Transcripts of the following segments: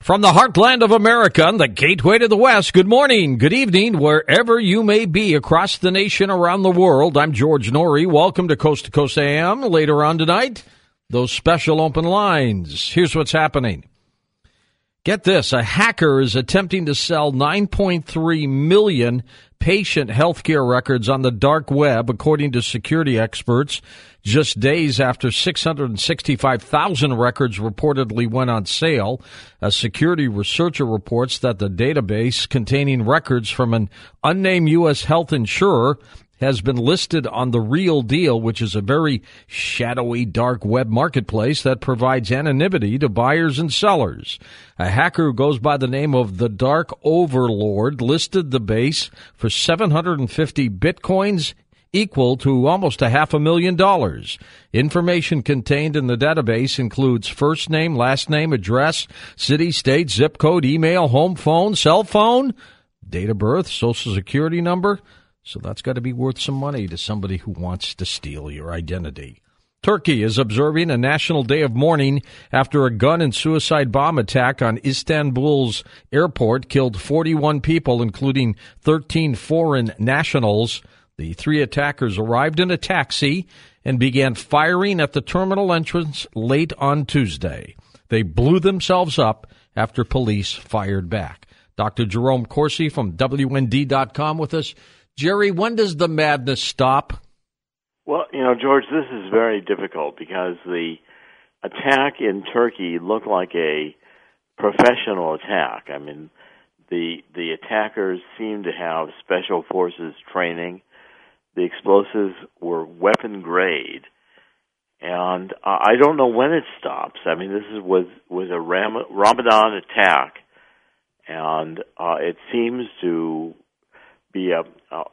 From the heartland of America, the gateway to the West, good morning, good evening, wherever you may be across the nation, around the world. I'm George Norrie. Welcome to Coast AM. Later on tonight, those special open lines. Here's what's happening. Get this, a hacker is attempting to sell 9.3 million patient healthcare records on the dark web, according to security experts, just days after 665,000 records reportedly went on sale. A security researcher reports that the database containing records from an unnamed U.S. health insurer has been listed on The Real Deal, which is a very shadowy dark web marketplace that provides anonymity to buyers and sellers. A hacker who goes by the name of the Dark Overlord listed the base for 750 bitcoins, equal to almost $500,000. Information contained in the database includes first name, last name, address, city, state, zip code, email, home phone, cell phone, date of birth, social security number. So that's got to be worth some money to somebody who wants to steal your identity. Turkey is observing a national day of mourning after a gun and suicide bomb attack on Istanbul's airport killed 41 people, including 13 foreign nationals. The three attackers arrived in a taxi and began firing at the terminal entrance late on Tuesday. They blew themselves up after police fired back. Dr. Jerome Corsi from WND.com with us. Jerry, when does the madness stop? Well, George, this is very difficult because the attack in Turkey looked like a professional attack. I mean, the attackers seemed to have special forces training. The explosives were weapon grade, and I don't know when it stops. I mean, this was a Ramadan attack, and it seems to be a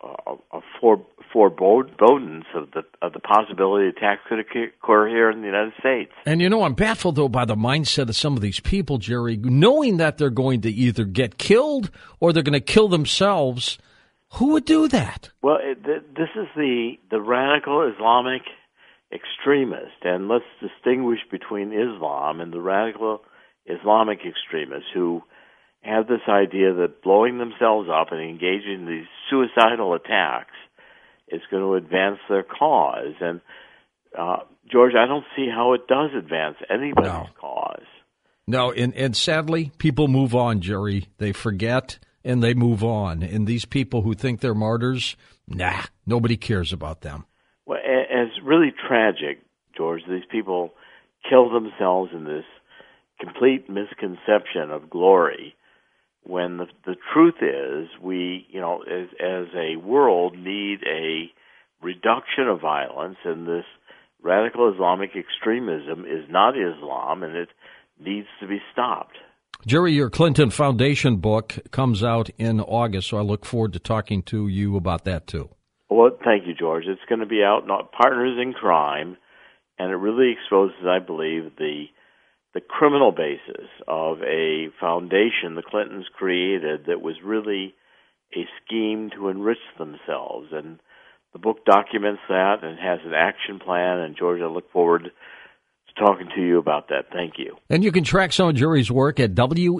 forebodance of the possibility attacks could occur here in the United States. And I'm baffled though by the mindset of some of these people, Jerry, knowing that they're going to either get killed or they're going to kill themselves. Who would do that? Well, this is the radical Islamic extremist, and let's distinguish between Islam and the radical Islamic extremists who have this idea that blowing themselves up and engaging in these suicidal attacks is going to advance their cause. And, George, I don't see how it does advance anybody's cause. No, and sadly, people move on, Jerry. They forget and they move on. And these people who think they're martyrs, nobody cares about them. Well, it's really tragic, George. These people kill themselves in this complete misconception of glory, when the truth is we, as a world, need a reduction of violence, and this radical Islamic extremism is not Islam, and it needs to be stopped. Jerry, your Clinton Foundation book comes out in August, so I look forward to talking to you about that, too. Well, thank you, George. It's going to be out, Partners in Crime, and it really exposes, I believe, the criminal basis of a foundation the Clintons created that was really a scheme to enrich themselves. And the book documents that and has an action plan. And, George, I look forward to talking to you about that. Thank you. And you can track some of Jerry's work at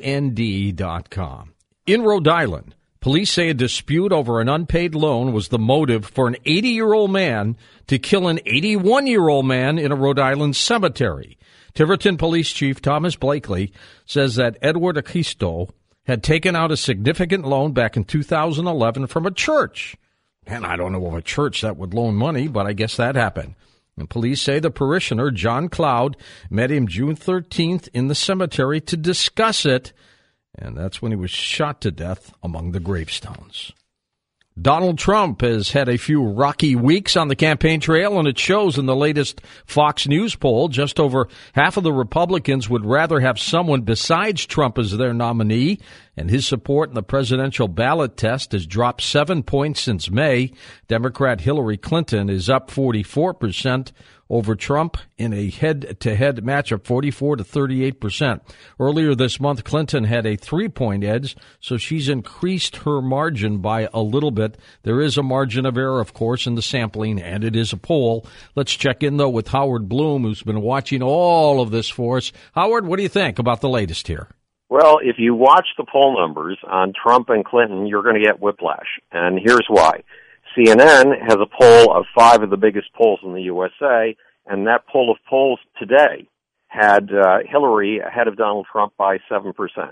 WND.com. In Rhode Island, police say a dispute over an unpaid loan was the motive for an 80-year-old man to kill an 81-year-old man in a Rhode Island cemetery. Tiverton Police Chief Thomas Blakely says that Edward Akisto had taken out a significant loan back in 2011 from a church. And I don't know of a church that would loan money, but I guess that happened. And police say the parishioner, John Cloud, met him June 13th in the cemetery to discuss it, and that's when he was shot to death among the gravestones. Donald Trump has had a few rocky weeks on the campaign trail, and it shows in the latest Fox News poll. Just over half of the Republicans would rather have someone besides Trump as their nominee, and his support in the presidential ballot test has dropped 7 points since May. Democrat Hillary Clinton is up 44% over Trump in a head-to-head matchup, 44 to 38%. Earlier this month, Clinton had a 3-point edge, so she's increased her margin by a little bit. There is a margin of error, of course, in the sampling, and it is a poll. Let's check in, though, with Howard Bloom, who's been watching all of this for us. Howard, what do you think about the latest here? Well, if you watch the poll numbers on Trump and Clinton, you're going to get whiplash. And here's why. CNN has a poll of 5 of the biggest polls in the USA, and that poll of polls today had Hillary ahead of Donald Trump by 7%.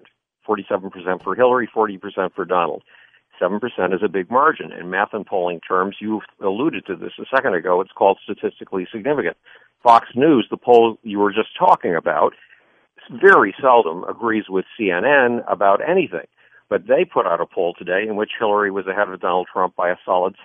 47% for Hillary, 40% for Donald. 7% is a big margin. In math and polling terms, you alluded to this a second ago, it's called statistically significant. Fox News, the poll you were just talking about, very seldom agrees with CNN about anything. But they put out a poll today in which Hillary was ahead of Donald Trump by a solid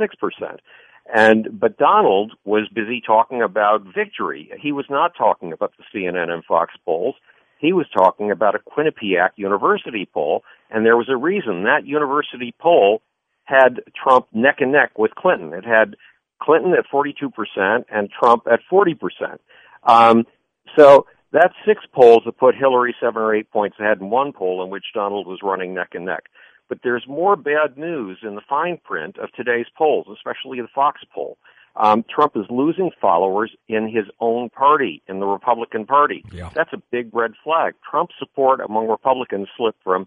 6%. But Donald was busy talking about victory. He was not talking about the CNN and Fox polls. He was talking about a Quinnipiac University poll, and there was a reason. That university poll had Trump neck and neck with Clinton. It had Clinton at 42% and Trump at 40%. So that's 6 polls that put Hillary 7 or 8 points ahead in one poll in which Donald was running neck and neck. But there's more bad news in the fine print of today's polls, especially the Fox poll. Trump is losing followers in his own party, in the Republican Party. Yeah. That's a big red flag. Trump's support among Republicans slipped from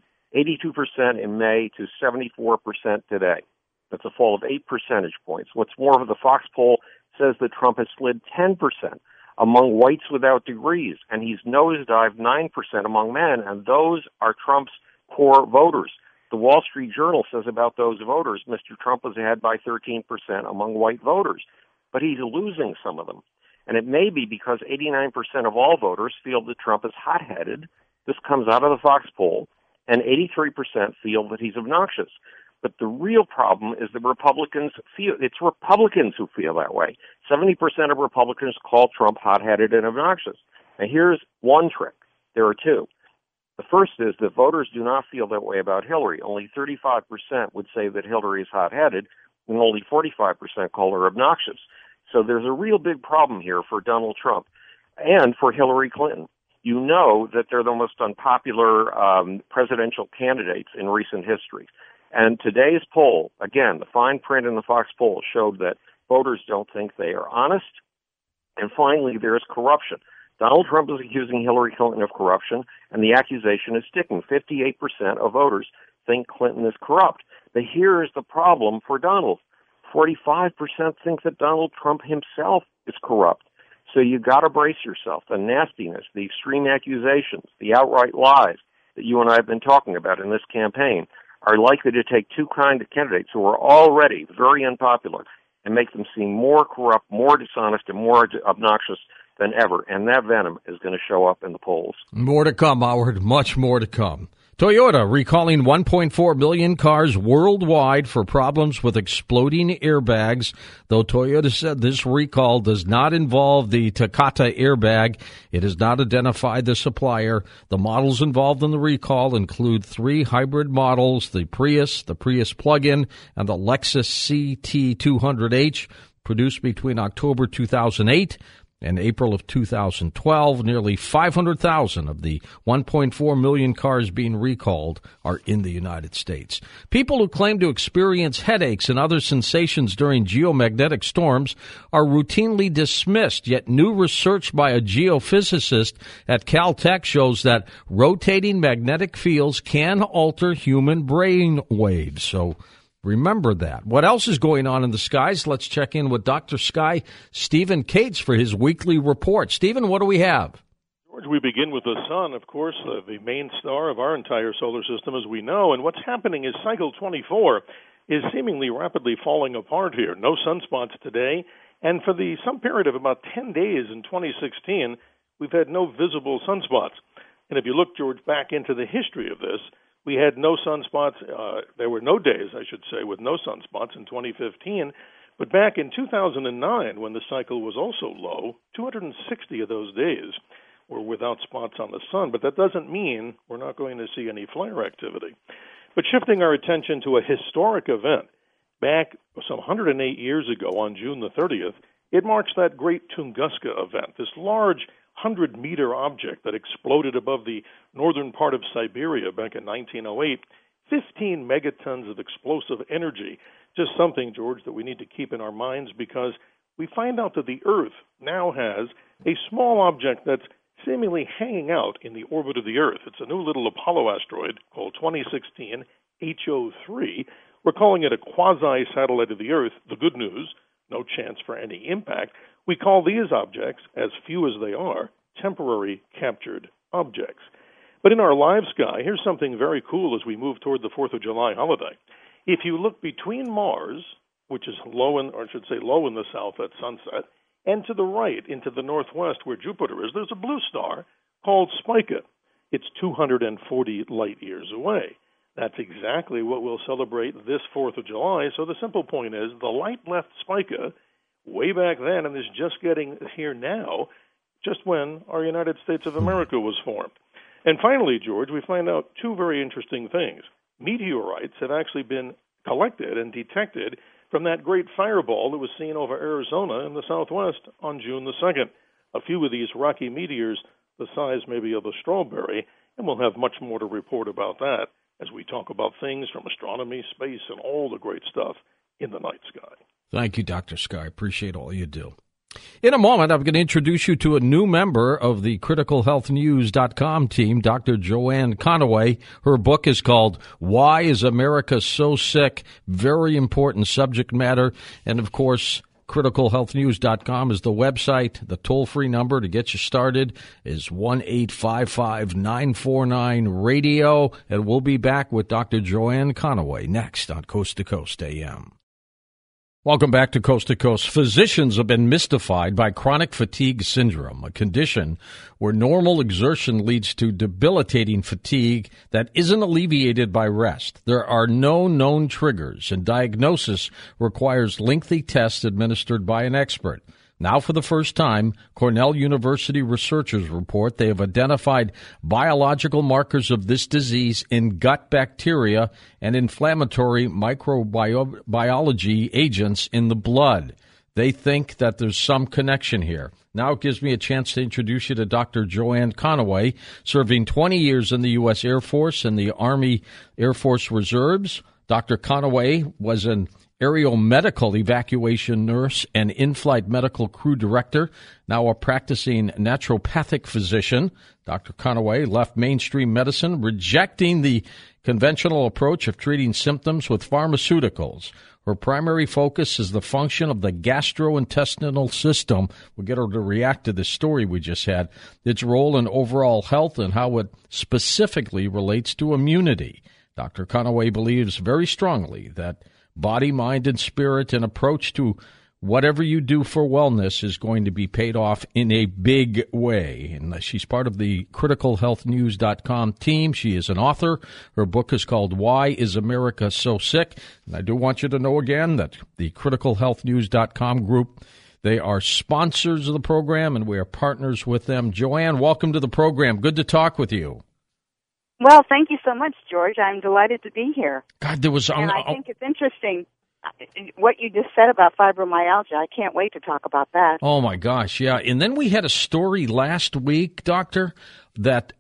82% in May to 74% today. That's a fall of 8 percentage points. What's more, the Fox poll says that Trump has slid 10% among whites without degrees, and he's nosedived 9% among men, and those are Trump's core voters. The Wall Street Journal says about those voters, Mr. Trump was ahead by 13% among white voters, but he's losing some of them. And it may be because 89% of all voters feel that Trump is hot-headed. This comes out of the Fox poll, and 83% feel that he's obnoxious. But the real problem is that it's Republicans who feel that way. 70% of Republicans call Trump hot-headed and obnoxious. Now here's one trick. There are 2. The first is that voters do not feel that way about Hillary. Only 35% would say that Hillary is hot-headed, and only 45% call her obnoxious. So there's a real big problem here for Donald Trump and for Hillary Clinton. You know that they're the most unpopular presidential candidates in recent history. And today's poll, again, the fine print in the Fox poll showed that voters don't think they are honest. And finally, there is corruption. Donald Trump is accusing Hillary Clinton of corruption, and the accusation is sticking. 58% of voters think Clinton is corrupt. But here is the problem for Donald. 45% think that Donald Trump himself is corrupt. So you've got to brace yourself. The nastiness, the extreme accusations, the outright lies that you and I have been talking about in this campaign are likely to take two kind of candidates who are already very unpopular and make them seem more corrupt, more dishonest, and more obnoxious than ever. And that venom is going to show up in the polls. More to come, Howard. Much more to come. Toyota recalling 1.4 million cars worldwide for problems with exploding airbags. Though Toyota said this recall does not involve the Takata airbag, it has not identified the supplier. The models involved in the recall include 3 hybrid models, the Prius plug-in, and the Lexus CT200H, produced between October 2008 and April of 2012. Nearly 500,000 of the 1.4 million cars being recalled are in the United States. People who claim to experience headaches and other sensations during geomagnetic storms are routinely dismissed, yet new research by a geophysicist at Caltech shows that rotating magnetic fields can alter human brain waves. So remember that. What else is going on in the skies? Let's check in with Dr. Sky Stephen Cates for his weekly report. Stephen, what do we have? George, we begin with the sun, of course, the main star of our entire solar system, as we know. And what's happening is cycle 24 is seemingly rapidly falling apart here. No sunspots today. And for some period of about 10 days in 2016, we've had no visible sunspots. And if you look, George, back into the history of this, we had no sunspots. There were no days, I should say, with no sunspots in 2015. But back in 2009, when the cycle was also low, 260 of those days were without spots on the sun. But that doesn't mean we're not going to see any flare activity. But shifting our attention to a historic event, back some 108 years ago on June the 30th, it marks that great Tunguska event, this large 100-meter object that exploded above the northern part of Siberia back in 1908. 15 megatons of explosive energy. Just something, George, that we need to keep in our minds, because we find out that the Earth now has a small object that's seemingly hanging out in the orbit of the Earth. It's a new little Apollo asteroid called 2016 HO3. We're calling it a quasi-satellite of the Earth. The good news, no chance for any impact. We call these objects, as few as they are, temporary captured objects. But in our live sky, here's something very cool as we move toward the 4th of July holiday. If you look between Mars, which is low in the south at sunset, and to the right into the northwest where Jupiter is, there's a blue star called Spica. It's 240 light years away. That's exactly what we'll celebrate this 4th of July. So the simple point is the light left Spica way back then and is just getting here now, just when our United States of America was formed. And finally, George, we find out two very interesting things. Meteorites have actually been collected and detected from that great fireball that was seen over Arizona in the southwest on June the 2nd. A few of these rocky meteors the size maybe of a strawberry, and we'll have much more to report about that as we talk about things from astronomy, space, and all the great stuff in the night sky. Thank you, Dr. Sky. Appreciate all you do. In a moment, I'm going to introduce you to a new member of the CriticalHealthNews.com team, Dr. Joanne Conaway. Her book is called Why is America So Sick? Very important subject matter. And, of course, CriticalHealthNews.com is the website. The toll-free number to get you started is 1-855-949-RADIO. And we'll be back with Dr. Joanne Conaway next on Coast to Coast AM. Welcome back to Coast to Coast. Physicians have been mystified by chronic fatigue syndrome, a condition where normal exertion leads to debilitating fatigue that isn't alleviated by rest. There are no known triggers, and diagnosis requires lengthy tests administered by an expert. Now, for the first time, Cornell University researchers report they have identified biological markers of this disease in gut bacteria and inflammatory microbiology agents in the blood. They think that there's some connection here. Now it gives me a chance to introduce you to Dr. Joanne Conaway, serving 20 years in the U.S. Air Force and the Army Air Force Reserves. Dr. Conaway was an aerial medical evacuation nurse and in-flight medical crew director, now a practicing naturopathic physician. Dr. Conaway left mainstream medicine, rejecting the conventional approach of treating symptoms with pharmaceuticals. Her primary focus is the function of the gastrointestinal system. We'll get her to react to this story we just had, its role in overall health and how it specifically relates to immunity. Dr. Conaway believes very strongly that body, mind, and spirit, an approach to whatever you do for wellness is going to be paid off in a big way. And she's part of the CriticalHealthNews.com team. She is an author. Her book is called Why is America So Sick? And I do want you to know again that the CriticalHealthNews.com group, they are sponsors of the program, and we are partners with them. Joanne, welcome to the program. Good to talk with you. Well, thank you so much, George. I'm delighted to be here. God, there was... And I think it's interesting what you just said about fibromyalgia. I can't wait to talk about that. Oh, my gosh, yeah. And then we had a story last week, Doctor, that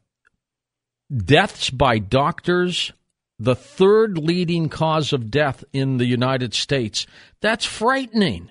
deaths by doctors, the third leading cause of death in the United States. That's frightening.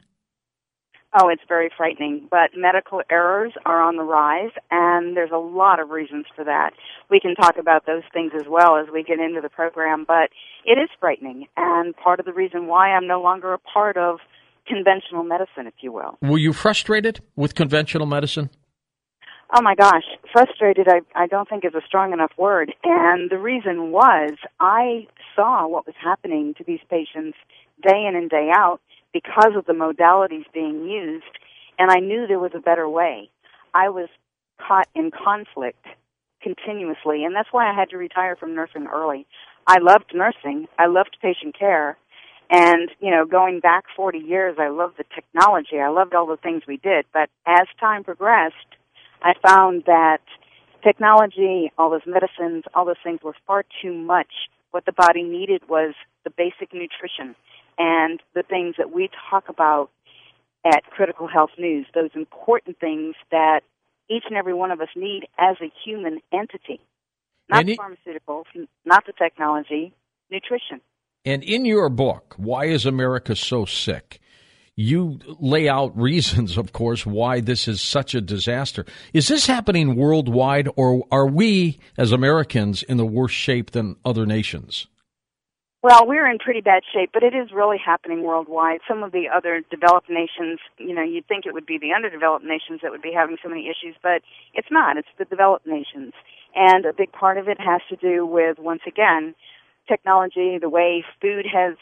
Oh, it's very frightening, but medical errors are on the rise, and there's a lot of reasons for that. We can talk about those things as well as we get into the program, but it is frightening, and part of the reason why I'm no longer a part of conventional medicine, if you will. Were you frustrated with conventional medicine? Oh, my gosh. Frustrated, I don't think is a strong enough word, and the reason was I saw what was happening to these patients day in and day out, because of the modalities being used, and I knew there was a better way. I was caught in conflict continuously, and that's why I had to retire from nursing early. I loved nursing. I loved patient care, and, going back 40 years, I loved the technology. I loved all the things we did, but as time progressed, I found that technology, all those medicines, all those things were far too much. What the body needed was the basic nutrition and the things that we talk about at Critical Health News, those important things that each and every one of us need as a human entity. Not the pharmaceuticals, not the technology, nutrition. And in your book, Why is America So Sick?, you lay out reasons, of course, why this is such a disaster. Is this happening worldwide, or are we, as Americans, in the worse shape than other nations? Well, we're in pretty bad shape, but it is really happening worldwide. Some of the other developed nations, you'd think it would be the underdeveloped nations that would be having so many issues, but it's not. It's the developed nations. And a big part of it has to do with, once again, technology, the way food has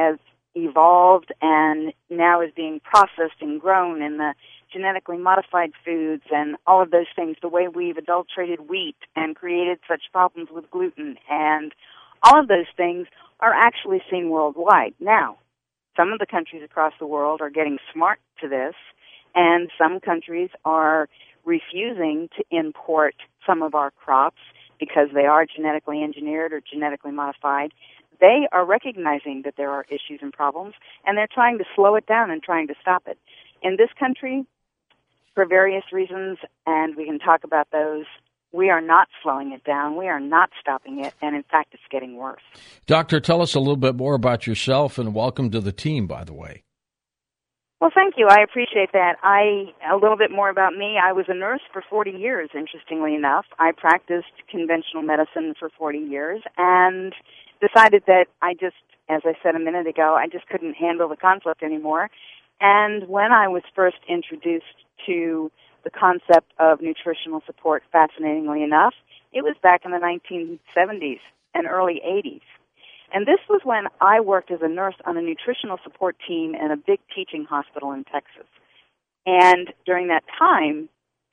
evolved and now is being processed and grown, and the genetically modified foods and all of those things, the way we've adulterated wheat and created such problems with gluten, and all of those things are actually seen worldwide. Now, some of the countries across the world are getting smart to this, and some countries are refusing to import some of our crops because they are genetically engineered or genetically modified. They are recognizing that there are issues and problems, and they're trying to slow it down and trying to stop it. In this country, for various reasons, and we can talk about those, we are not slowing it down. We are not stopping it, and in fact, it's getting worse. Doctor, tell us a little bit more about yourself, and welcome to the team, by the way. Well, thank you. I appreciate that. A little bit more about me. I was a nurse for 40 years, interestingly enough. I practiced conventional medicine for 40 years and decided that as I said a minute ago, I just couldn't handle the conflict anymore. And when I was first introduced to the concept of nutritional support, fascinatingly enough, it was back in the 1970s and early 80s. And this was when I worked as a nurse on a nutritional support team in a big teaching hospital in Texas. And during that time,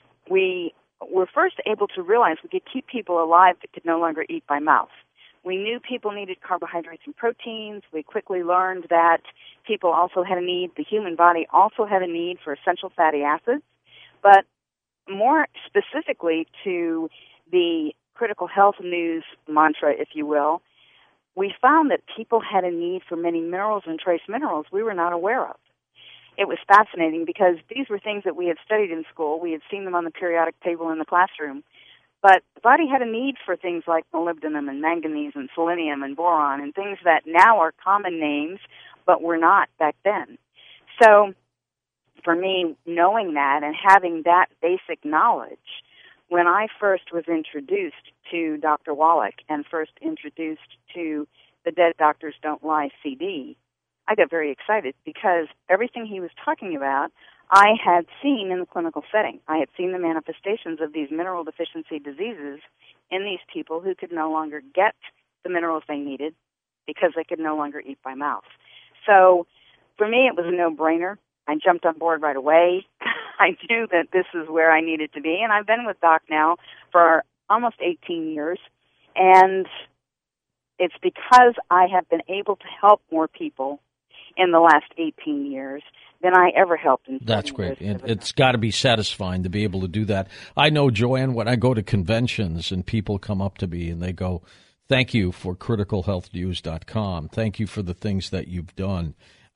we were first able to realize we could keep people alive that could no longer eat by mouth. We knew people needed carbohydrates and proteins. We quickly learned that people also had a need, the human body also had a need for essential fatty acids. But more specifically to the critical health news mantra, if you will, we found that people had a need for many minerals and trace minerals we were not aware of. It was fascinating because these were things that we had studied in school. We had seen them on the periodic table in the classroom. But the body had a need for things like molybdenum and manganese and selenium and boron and things that now are common names but were not back then. So for me, knowing that and having that basic knowledge, when I first was introduced to Dr. Wallach and first introduced to the Dead Doctors Don't Lie CD, I got very excited because everything he was talking about I had seen in the clinical setting. I had seen the manifestations of these mineral deficiency diseases in these people who could no longer get the minerals they needed because they could no longer eat by mouth. So for me, it was a no-brainer. I jumped on board right away. I knew that this is where I needed to be, and I've been with Doc now for almost 18 years, and it's because I have been able to help more people in the last 18 years than I ever helped in. That's great. It's got to be satisfying to be able to do that. I know, Joanne, when I go to conventions and people come up to me and they go, thank you for criticalhealthnews.com. Thank you for the things that you've done.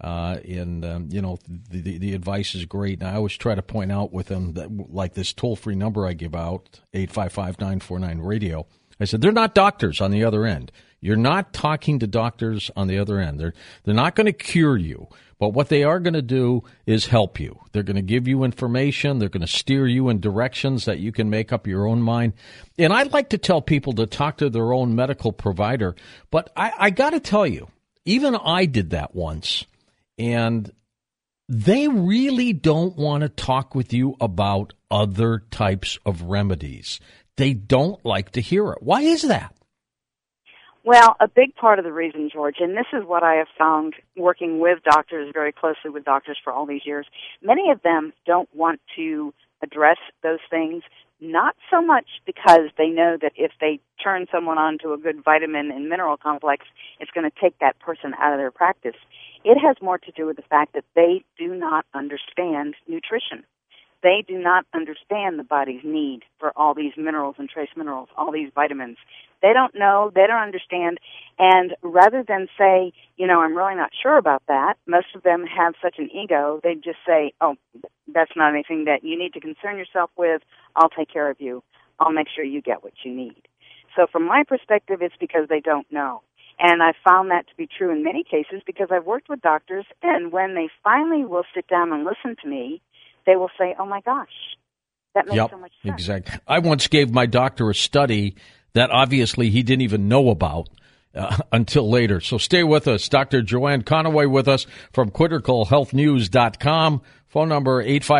The advice is great. And I always try to point out with them that, like this toll-free number I give out, 855-949-RADIO, I said, they're not doctors on the other end. You're not talking to doctors on the other end. They're not going to cure you, but what they are going to do is help you. They're going to give you information. They're going to steer you in directions that you can make up your own mind. And I'd like to tell people to talk to their own medical provider, but I got to tell you, even I did that once, and they really don't want to talk with you about other types of remedies. They don't like to hear it. Why is that? Well, a big part of the reason, George, and this is what I have found working with doctors, very closely with doctors for all these years, many of them don't want to address those things, not so much because they know that if they turn someone on to a good vitamin and mineral complex, it's going to take that person out of their practice. It has more to do with the fact that they do not understand nutrition. They do not understand the body's need for all these minerals and trace minerals, all these vitamins. They don't know, they don't understand, and rather than say, I'm really not sure about that, most of them have such an ego, they just say, oh, that's not anything that you need to concern yourself with, I'll take care of you, I'll make sure you get what you need. So from my perspective, it's because they don't know. And I found that to be true in many cases because I've worked with doctors, and when they finally will sit down and listen to me, they will say, oh, my gosh, that makes so much sense. Exactly. I once gave my doctor a study that obviously he didn't even know about until later. So stay with us. Dr. Joanne Conaway with us from criticalhealthnews.com. Phone number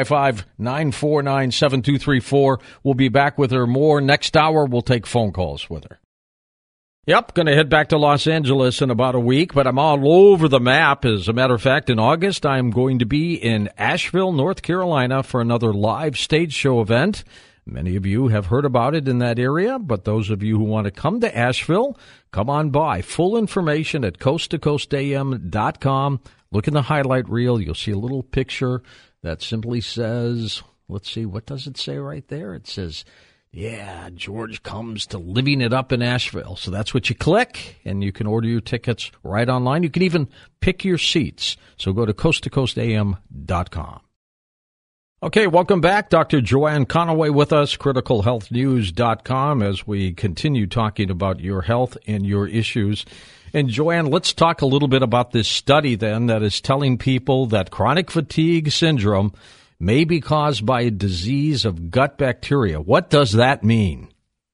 855-949-7234. We'll be back with her more. Next hour, we'll take phone calls with her. Yep, going to head back to Los Angeles in about a week, but I'm all over the map. As a matter of fact, in August, I'm going to be in Asheville, North Carolina for another live stage show event. Many of you have heard about it in that area, but those of you who want to come to Asheville, come on by. Full information at coasttocoastam.com. Look in the highlight reel. You'll see a little picture that simply says, let's see, what does it say right there? It says, yeah, George comes to Living It Up in Asheville. So that's what you click, and you can order your tickets right online. You can even pick your seats. So go to coasttocoastam.com. Okay, welcome back. Dr. Joanne Conaway with us, criticalhealthnews.com, as we continue talking about your health and your issues. And Joanne, let's talk a little bit about this study then that is telling people that chronic fatigue syndrome may be caused by a disease of gut bacteria. What does that mean?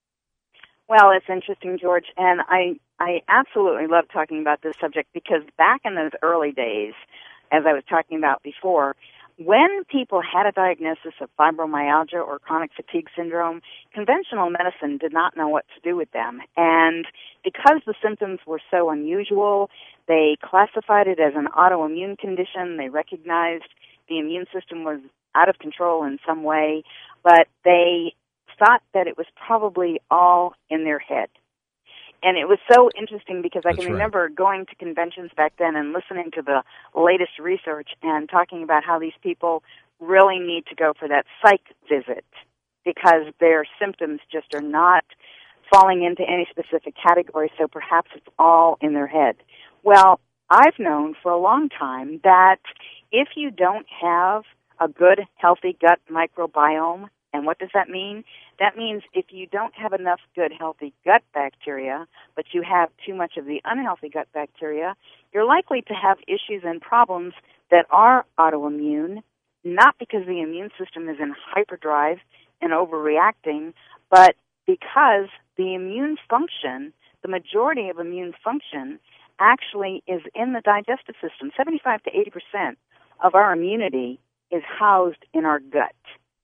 Well, it's interesting, George, and I absolutely love talking about this subject because back in those early days, as I was talking about before, when people had a diagnosis of fibromyalgia or chronic fatigue syndrome, conventional medicine did not know what to do with them. And because the symptoms were so unusual, they classified it as an autoimmune condition. They recognized the immune system was out of control in some way, but they thought that it was probably all in their head. And it was so interesting because I can remember going to conventions back then and listening to the latest research and talking about how these people really need to go for that psych visit because their symptoms just are not falling into any specific category, so perhaps it's all in their head. Well, I've known for a long time that if you don't have a good, healthy gut microbiome, and what does that mean? That means if you don't have enough good, healthy gut bacteria, but you have too much of the unhealthy gut bacteria, you're likely to have issues and problems that are autoimmune, not because the immune system is in hyperdrive and overreacting, but because the immune function, the majority of immune function, actually is in the digestive system. 75 to 80% of our immunity is housed in our gut.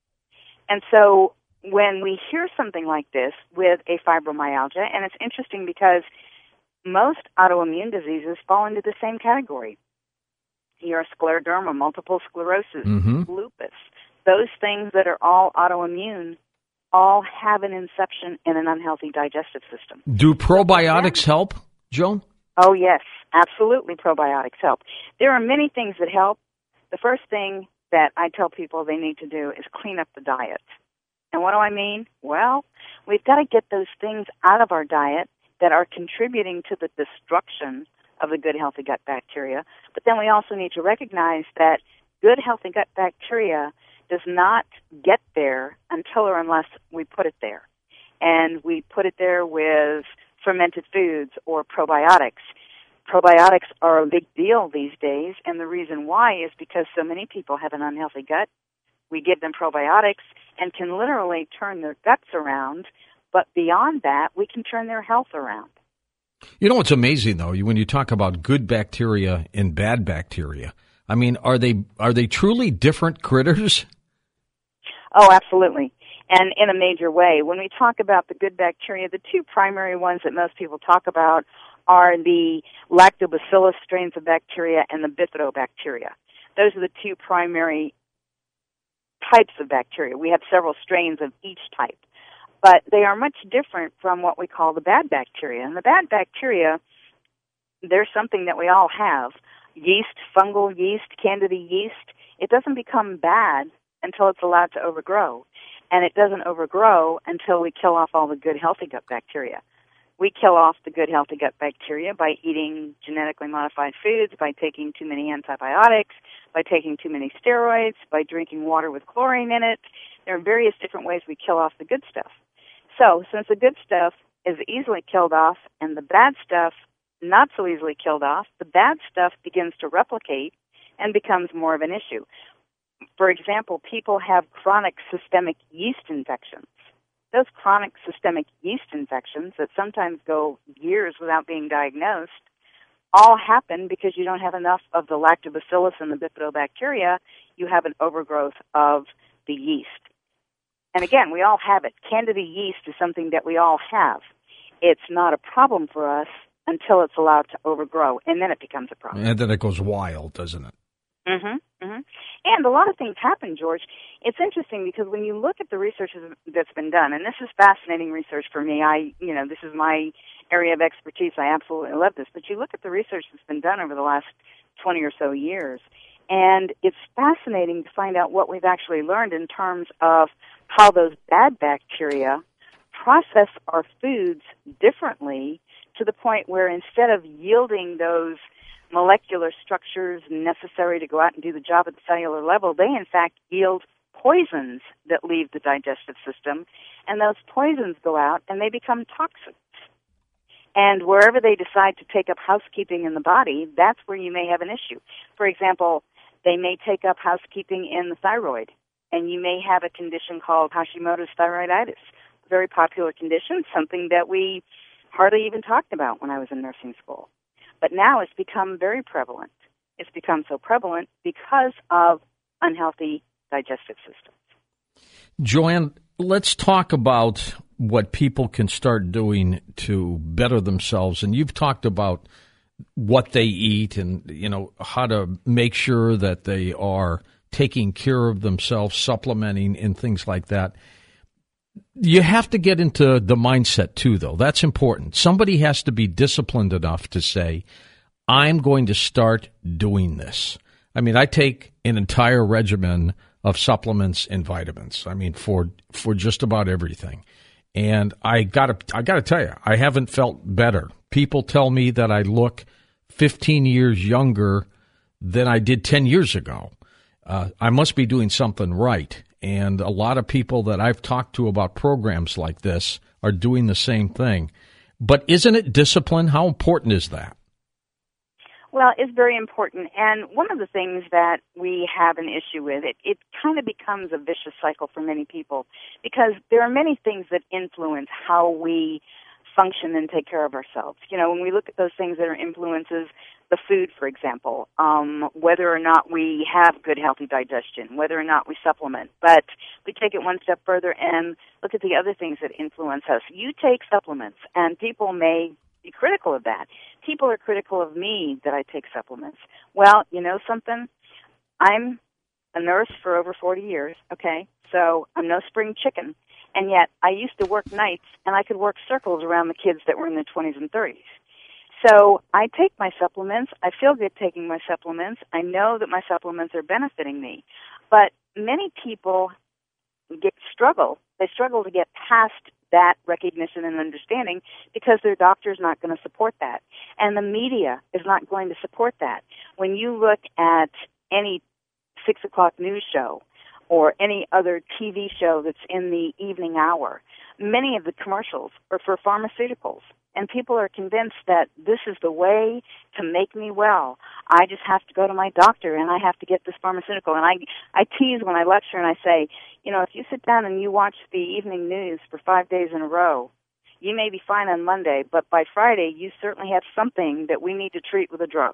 And so when we hear something like this with a fibromyalgia, and it's interesting because most autoimmune diseases fall into the same category. Your scleroderma, multiple sclerosis, lupus, those things that are all autoimmune all have an inception in an unhealthy digestive system. Do probiotics help, Joan? Oh, yes, absolutely probiotics help. There are many things that help. The first thing that I tell people they need to do is clean up the diet. And what do I mean? Well, we've got to get those things out of our diet that are contributing to the destruction of the good, healthy gut bacteria. But then we also need to recognize that good, healthy gut bacteria does not get there until or unless we put it there. And we put it there with fermented foods or probiotics. Probiotics are a big deal these days, and the reason why is because so many people have an unhealthy gut. We give them probiotics and can literally turn their guts around, but beyond that, we can turn their health around. You know what's amazing, though, when you talk about good bacteria and bad bacteria, I mean, are they truly different critters? Oh, absolutely. And in a major way. When we talk about the good bacteria, the two primary ones that most people talk about are the lactobacillus strains of bacteria and the bifidobacteria. Those are the two primary types of bacteria. We have several strains of each type. But they are much different from what we call the bad bacteria. And the bad bacteria, there's something that we all have. Yeast, fungal yeast, candida yeast. It doesn't become bad until it's allowed to overgrow. And it doesn't overgrow until we kill off all the good, healthy gut bacteria. We kill off the good, healthy gut bacteria by eating genetically modified foods, by taking too many antibiotics, by taking too many steroids, by drinking water with chlorine in it. There are various different ways we kill off the good stuff. So, since the good stuff is easily killed off and the bad stuff not so easily killed off, the bad stuff begins to replicate and becomes more of an issue. For example, people have chronic systemic yeast infections. Those chronic systemic yeast infections that sometimes go years without being diagnosed all happen because you don't have enough of the lactobacillus and the bifidobacteria. You have an overgrowth of the yeast. And again, we all have it. Candida yeast is something that we all have. It's not a problem for us until it's allowed to overgrow, and then it becomes a problem. And then it goes wild, doesn't it? And a lot of things happen, George. It's interesting because when you look at the research that's been done, and this is fascinating research for me, this is my area of expertise. I absolutely love this. But you look at the research that's been done over the last 20 or so years, and it's fascinating to find out what we've actually learned in terms of how those bad bacteria process our foods differently to the point where instead of yielding those molecular structures necessary to go out and do the job at the cellular level, they in fact yield poisons that leave the digestive system, and those poisons go out and they become toxins. And wherever they decide to take up housekeeping in the body, that's where you may have an issue. For example, they may take up housekeeping in the thyroid, and you may have a condition called Hashimoto's thyroiditis, a very popular condition, something that we hardly even talked about when I was in nursing school. But now it's become very prevalent. It's become so prevalent because of unhealthy digestive systems. Joanne, let's talk about what people can start doing to better themselves. And you've talked about what they eat and, how to make sure that they are taking care of themselves, supplementing and things like that. You have to get into the mindset, too, though. That's important. Somebody has to be disciplined enough to say, I'm going to start doing this. I mean, I take an entire regimen of supplements and vitamins. I mean, for just about everything. And I gotta tell you, I haven't felt better. People tell me that I look 15 years younger than I did 10 years ago. I must be doing something right. And a lot of people that I've talked to about programs like this are doing the same thing. But isn't it discipline? How important is that? Well, it's very important. And one of the things that we have an issue with, it kind of becomes a vicious cycle for many people because there are many things that influence how we function and take care of ourselves. When we look at those things that are influences, the food, for example, whether or not we have good, healthy digestion, whether or not we supplement. But we take it one step further and look at the other things that influence us. You take supplements, and people may be critical of that. People are critical of me that I take supplements. Well, you know something? I'm a nurse for over 40 years, okay? So I'm no spring chicken. And yet I used to work nights, and I could work circles around the kids that were in their 20s and 30s. So I take my supplements. I feel good taking my supplements. I know that my supplements are benefiting me. But many people struggle. They struggle to get past that recognition and understanding because their doctor's not going to support that. And the media is not going to support that. When you look at any 6 o'clock news show or any other TV show that's in the evening hour, many of the commercials are for pharmaceuticals. And people are convinced that this is the way to make me well. I just have to go to my doctor and I have to get this pharmaceutical. And I tease when I lecture and I say, if you sit down and you watch the evening news for 5 days in a row, you may be fine on Monday, but by Friday you certainly have something that we need to treat with a drug.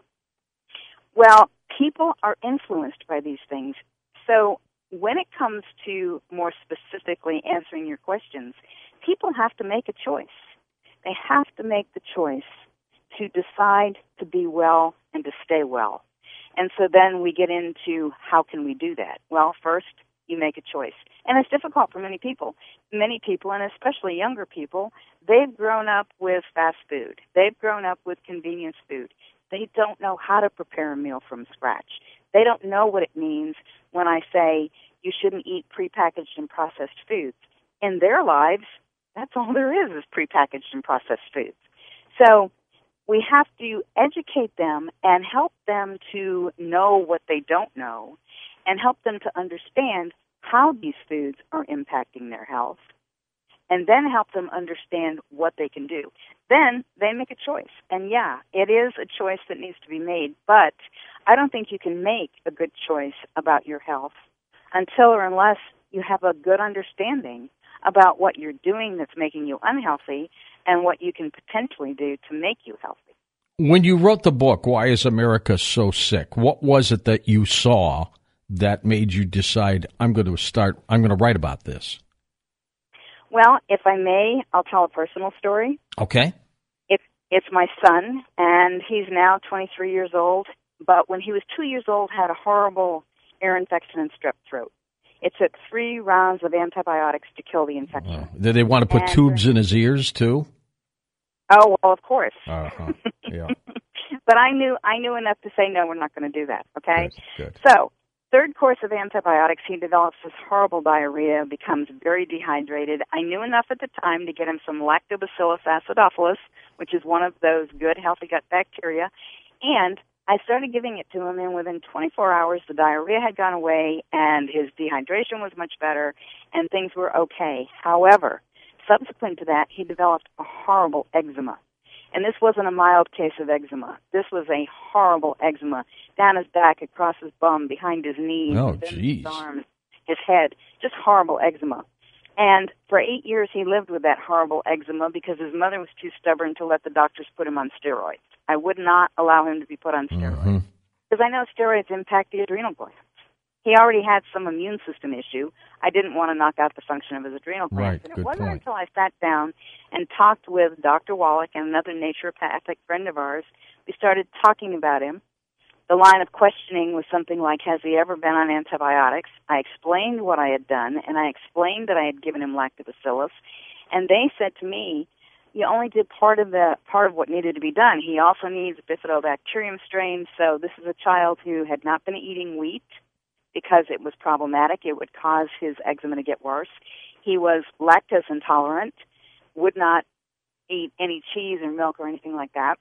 Well, people are influenced by these things. So when it comes to more specifically answering your questions, people have to make a choice. They have to make the choice to decide to be well and to stay well. And so then we get into how can we do that? Well, first, you make a choice. And it's difficult for many people. Many people, and especially younger people, they've grown up with fast food. They've grown up with convenience food. They don't know how to prepare a meal from scratch. They don't know what it means when I say you shouldn't eat prepackaged and processed foods. In their lives, that's all there is prepackaged and processed foods. So we have to educate them and help them to know what they don't know and help them to understand how these foods are impacting their health and then help them understand what they can do. then they make a choice. And yeah, it is a choice that needs to be made, but I don't think you can make a good choice about your health until or unless you have a good understanding about what you're doing that's making you unhealthy and what you can potentially do to make you healthy. When you wrote the book, Why is America So Sick? What was it that you saw that made you decide, I'm going to write about this? Well, if I may, I'll tell a personal story. Okay. It's my son, and he's now 23 years old, but when he was 2 years old, had a horrible ear infection and strep throat. It took 3 rounds of antibiotics to kill the infection. Did they want to put tubes in his ears, too? Oh, well, of course. Uh-huh. Yeah. But I knew enough to say, no, we're not going to do that, okay? Good. So, third course of antibiotics, he develops this horrible diarrhea, becomes very dehydrated. I knew enough at the time to get him some Lactobacillus acidophilus, which is one of those good, healthy gut bacteria, and I started giving it to him, and within 24 hours, the diarrhea had gone away, and his dehydration was much better, and things were okay. However, subsequent to that, he developed a horrible eczema. And this wasn't a mild case of eczema. This was a horrible eczema down his back, across his bum, behind his knees, his arms, his head. Just horrible eczema. And for 8 years, he lived with that horrible eczema because his mother was too stubborn to let the doctors put him on steroids. I would not allow him to be put on steroids because I know steroids impact the adrenal glands. He already had some immune system issue. I didn't want to knock out the function of his adrenal glands. Right, and it wasn't until I sat down and talked with Dr. Wallach and another naturopathic friend of ours, we started talking about him. The line of questioning was something like, has he ever been on antibiotics? I explained what I had done, and I explained that I had given him lactobacillus. And they said to me, you only did part of what needed to be done. He also needs bifidobacterium strain, so this is a child who had not been eating wheat because it was problematic. It would cause his eczema to get worse. He was lactose intolerant, would not eat any cheese or milk or anything like that.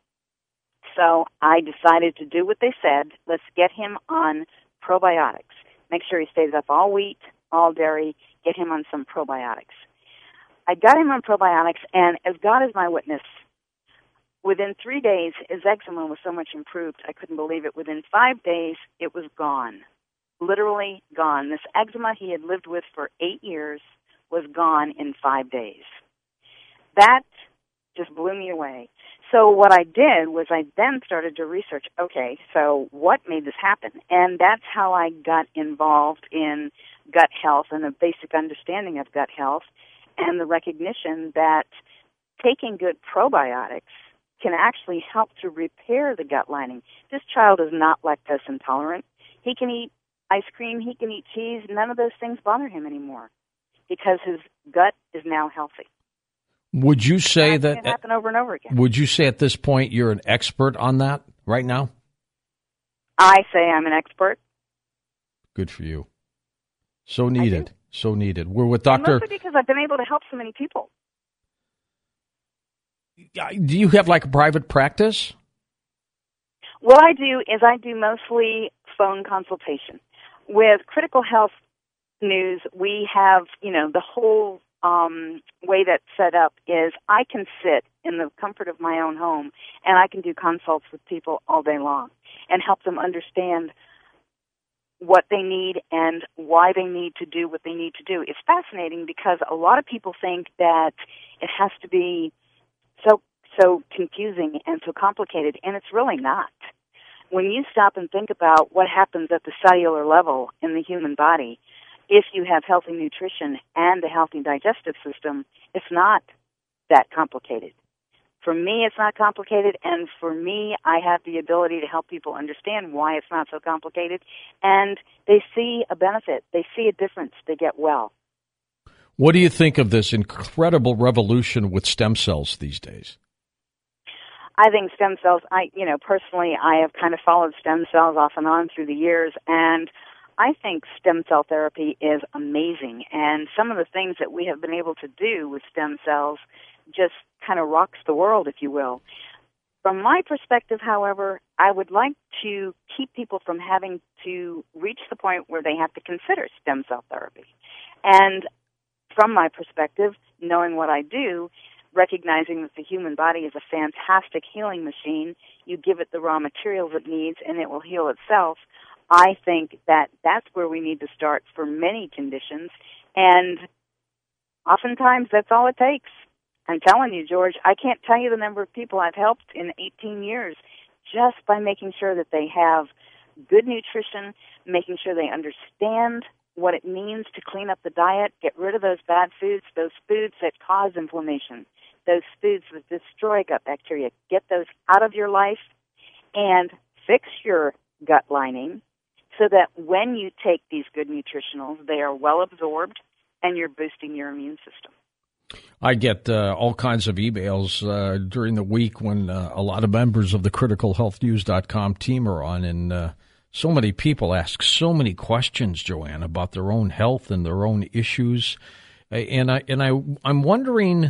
So I decided to do what they said. Let's get him on probiotics. Make sure he stays off all wheat, all dairy, get him on some probiotics. I got him on probiotics, and as God is my witness, within 3 days, his eczema was so much improved, I couldn't believe it. Within 5 days, it was gone. Literally gone. This eczema he had lived with for 8 years was gone in 5 days. That just blew me away. So what I did was I then started to research, okay, so what made this happen? And that's how I got involved in gut health and a basic understanding of gut health and the recognition that taking good probiotics can actually help to repair the gut lining. This child is not lactose intolerant. He can eat ice cream, he can eat cheese, none of those things bother him anymore because his gut is now healthy. Would you say that it happen over and over again? Would you say at this point you're an expert on that right now? I say I'm an expert. Good for you. So needed. So needed. We're with Dr. Mostly because I've been able to help so many people. Do you have like a private practice? What I do is I do mostly phone consultation. With Critical Health News, we have, the whole way that's set up is I can sit in the comfort of my own home and I can do consults with people all day long and help them understand what they need and why they need to do what they need to do. It's fascinating because a lot of people think that it has to be so confusing and so complicated, and it's really not. When you stop and think about what happens at the cellular level in the human body, if you have healthy nutrition and a healthy digestive system, it's not that complicated. For me, it's not complicated, and for me, I have the ability to help people understand why it's not so complicated, and they see a benefit. They see a difference. They get well. What do you think of this incredible revolution with stem cells these days? I think stem cells, personally, I have kind of followed stem cells off and on through the years, and I think stem cell therapy is amazing, and some of the things that we have been able to do with stem cells just kind of rocks the world, if you will. From my perspective, however, I would like to keep people from having to reach the point where they have to consider stem cell therapy. And from my perspective, knowing what I do, recognizing that the human body is a fantastic healing machine. You give it the raw materials it needs, and it will heal itself. I think that that's where we need to start for many conditions, and oftentimes that's all it takes. I'm telling you, George, I can't tell you the number of people I've helped in 18 years just by making sure that they have good nutrition, making sure they understand what it means to clean up the diet, get rid of those bad foods, those foods that cause inflammation, those foods that destroy gut bacteria. Get those out of your life and fix your gut lining so that when you take these good nutritionals, they are well absorbed and you're boosting your immune system. I get all kinds of emails during the week when a lot of members of the criticalhealthnews.com team are on, and so many people ask so many questions, Joanne, about their own health and their own issues. And I'm wondering,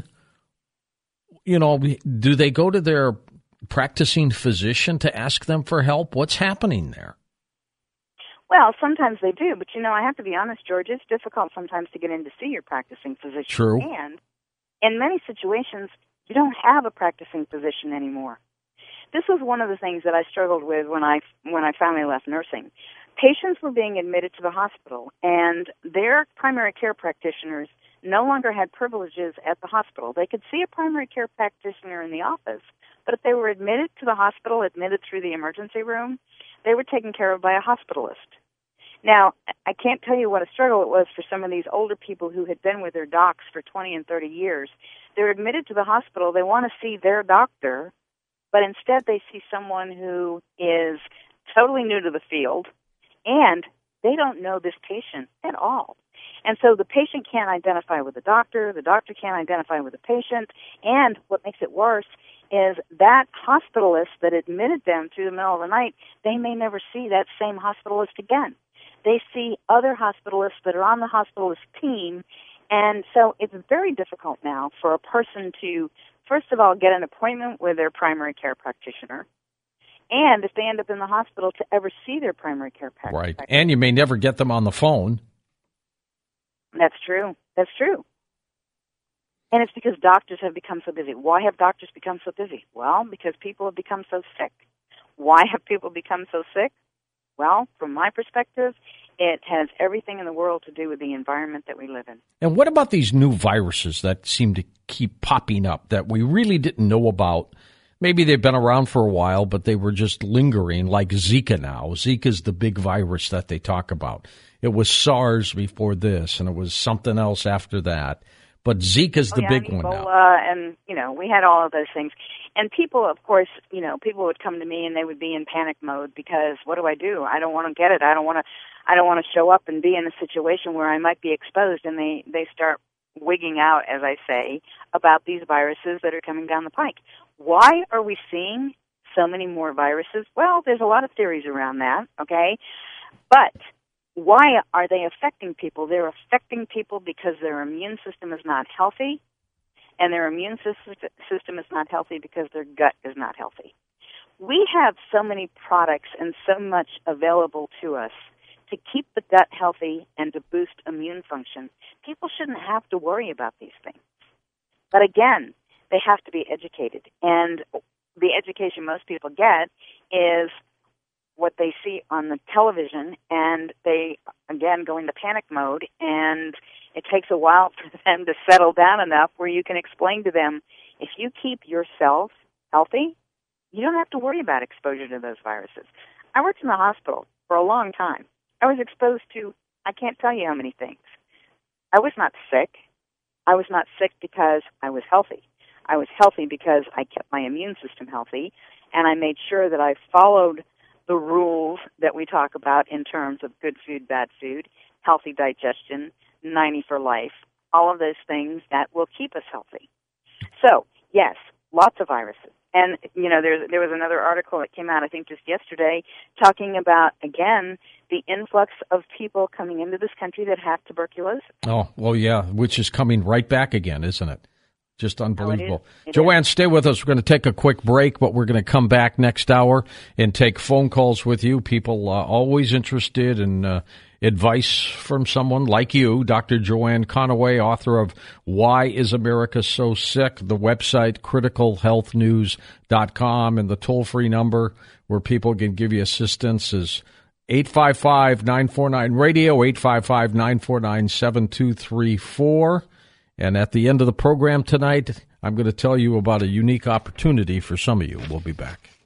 do they go to their practicing physician to ask them for help? What's happening there? Well, sometimes they do, but I have to be honest, George, it's difficult sometimes to get in to see your practicing physician. True. And in many situations, you don't have a practicing physician anymore. This was one of the things that I struggled with when I finally left nursing. Patients were being admitted to the hospital, and their primary care practitioners no longer had privileges at the hospital. They could see a primary care practitioner in the office, but if they were admitted to the hospital, admitted through the emergency room, they were taken care of by a hospitalist. Now, I can't tell you what a struggle it was for some of these older people who had been with their docs for 20 and 30 years. They're admitted to the hospital. They want to see their doctor, but instead they see someone who is totally new to the field, and they don't know this patient at all. And so the patient can't identify with the doctor can't identify with the patient, and what makes it worse is that hospitalist that admitted them through the middle of the night, they may never see that same hospitalist again. They see other hospitalists that are on the hospitalist team, and so it's very difficult now for a person to, first of all, get an appointment with their primary care practitioner, and if they end up in the hospital, to ever see their primary care practitioner. Right, and you may never get them on the phone. That's true. That's true. And it's because doctors have become so busy. Why have doctors become so busy? Well, because people have become so sick. Why have people become so sick? Well, from my perspective, it has everything in the world to do with the environment that we live in. And what about these new viruses that seem to keep popping up that we really didn't know about? Maybe they've been around for a while, but they were just lingering, like Zika now. Zika's the big virus that they talk about. It was SARS before this, and it was something else after that. But Zika's the big one now. And, we had all of those things. And people, of course, people would come to me and they would be in panic mode because what do? I don't want to get it. I don't want to show up and be in a situation where I might be exposed. And they start wigging out, as I say, about these viruses that are coming down the pike. Why are we seeing so many more viruses? Well, there's a lot of theories around that, okay? But why are they affecting people? They're affecting people because their immune system is not healthy, and their immune system is not healthy because their gut is not healthy. We have so many products and so much available to us to keep the gut healthy and to boost immune function. People shouldn't have to worry about these things. But again, they have to be educated. And the education most people get is what they see on the television, and they, again, go into panic mode, and it takes a while for them to settle down enough where you can explain to them, if you keep yourself healthy, you don't have to worry about exposure to those viruses. I worked in the hospital for a long time. I was exposed to, I can't tell you how many things. I was not sick. I was not sick because I was healthy. I was healthy because I kept my immune system healthy, and I made sure that I followed the rules that we talk about in terms of good food, bad food, healthy digestion, 90 for life, all of those things that will keep us healthy. So, yes, lots of viruses. And, there was another article that came out, I think, just yesterday, talking about, again, the influx of people coming into this country that have tuberculosis. Oh, well, yeah, which is coming right back again, isn't it? Just unbelievable. It Joanne, is. stay with us. We're going to take a quick break, but we're going to come back next hour and take phone calls with you. People always interested in advice from someone like you, Dr. Joanne Conaway, author of Why is America So Sick? The website, criticalhealthnews.com, and the toll-free number where people can give you assistance is 855-949-RADIO, 855-949-7234. And at the end of the program tonight, I'm going to tell you about a unique opportunity for some of you. We'll be back.